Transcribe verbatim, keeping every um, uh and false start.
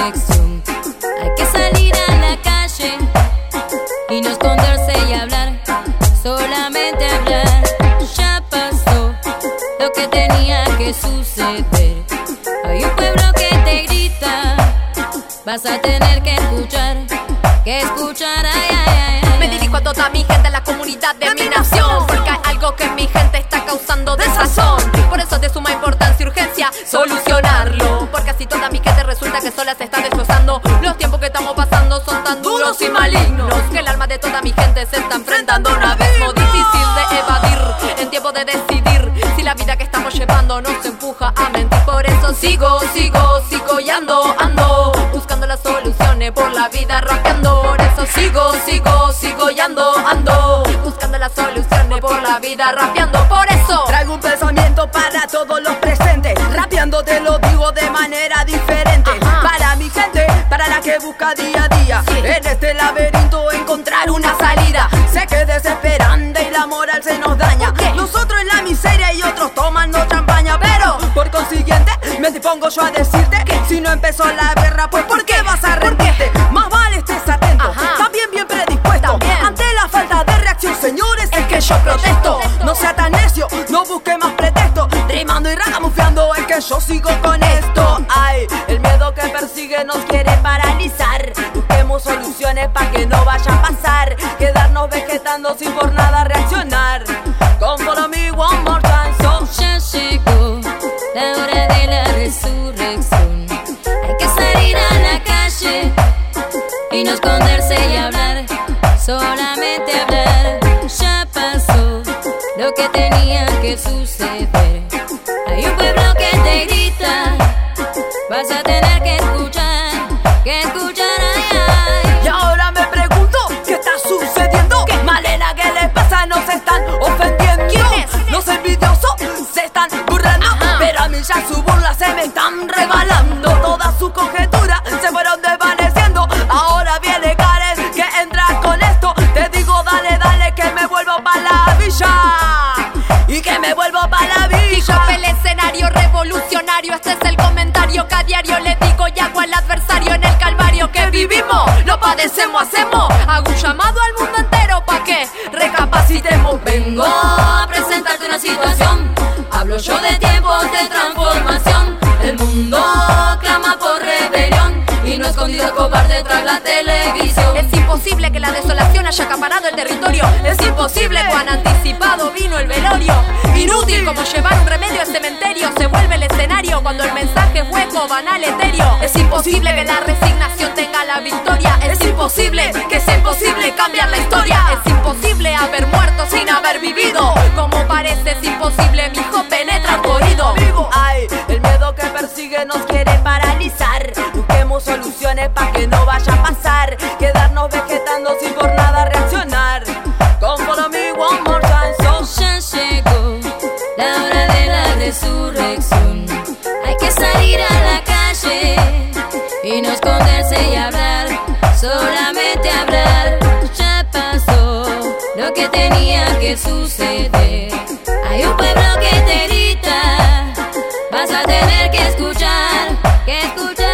resurrección. Hay que salir a la calle y no esconderse y hablar, solamente hablar. Ya pasó lo que tenía que suceder. Hay un pueblo que te grita, vas a tener que escuchar, que escuchar, ay, ay, ay, ay. Me dirijo a toda mi gente, a la comunidad de mi nación, porque hay algo que en mi gente está causando desazón. Por eso es de suma importancia y urgencia solucionarlo, porque así toda mi gente resulta que sola se está destrozando. Los tiempos que estamos pasando son tan duros y malignos que el alma de toda mi gente se está enfrentando a un abismo difícil de evadir, en tiempo de decidir si la vida que estamos llevando nos empuja a mentir. Por eso sigo, sigo, sigo y ando, ando buscando las soluciones por la vida rapeando. Por eso sigo, sigo, sigo y ando, ando buscando las soluciones por la vida rapeando. Por eso traigo un pensamiento para todos los presentes, rapeando te lo digo de manera diferente. Ajá. Para mi gente, para la que busca día a día, sí, en este laberinto encontrar una salida. Sé que es desesperante y la moral se nos daña. ¿Qué? Nosotros en la miseria y otros tomando champaña, pero por consiguiente me dispongo yo a decirte que si no empezó la guerra, pues ¿por qué vas a rendirte? Más vale estés atento, ajá, también bien predispuesto. También. Ante la falta de reacción, señores, es que yo protesto. No sea tan necio, no busque más pretexto, rimando y ragamufiando es que yo sigo con esto. Ay, el miedo que persigue nos quiere paralizar. Busquemos soluciones para que no vaya a pasar, quedarnos vegetando sin por nada reaccionar. Come follow me one more time, so ya llegó la hora de la resurrección. Hay que salir a la calle y no esconderse y hablar, solamente hablar. Ya pasó lo que tenía que suceder. Hay un pueblo que te grita, vas a tener que escuchar, que escuchar, ay, ay. Y ahora me pregunto, ¿qué está sucediendo? ¿Qué? Malena, ¿qué les pasa? Nos están ofendiendo. ¿Quiénes? Los envidiosos se están burlando. Ajá. Pero a mí ya su burla se me están rebalando. Todas sus conjeturas se fueron desvaneciendo. Ahora viene Karen que entra con esto. Te digo, dale, dale, que me vuelvo pa' la villa. Y que me vuelvo pa' la villa. Dijo el escenario revolucionario, este es el comentario que a diario le digo y hago al adversario. En el calvario que vivimos, lo padecemos, hacemos. Hago un llamado al mundo entero pa' que recapacitemos. Vengo a presentarte una situación, hablo yo de tiempos de transformación. El mundo clama por rebelión y no escondido cobarde tras la televisión. Es imposible que la desolación haya acaparado el territorio. Es imposible cuán anticipado vino el velorio. Inútil como llevar un remedio al cementerio. Se vuelve el escenario cuando el mensaje es hueco, banal, etéreo. Es imposible que la resignación tenga la victoria. Es imposible que sea imposible cambiar la historia. Es imposible haber muerto sin haber vivido. Como parece es imposible, mi hijo penetra tu oído. Ay, el miedo que persigue nos quiere paralizar. Busquemos soluciones para que no vaya a pasar, quedarnos vegetando sin por nada reaccionar. Come follow me one more time, so ya llegó la hora de la resurrección. Hay que salir a la calle y no esconderse y hablar, solamente hablar. Ya pasó lo que tenía que suceder. Hay un pueblo que te grita, vas a tener que escuchar, que escuchar.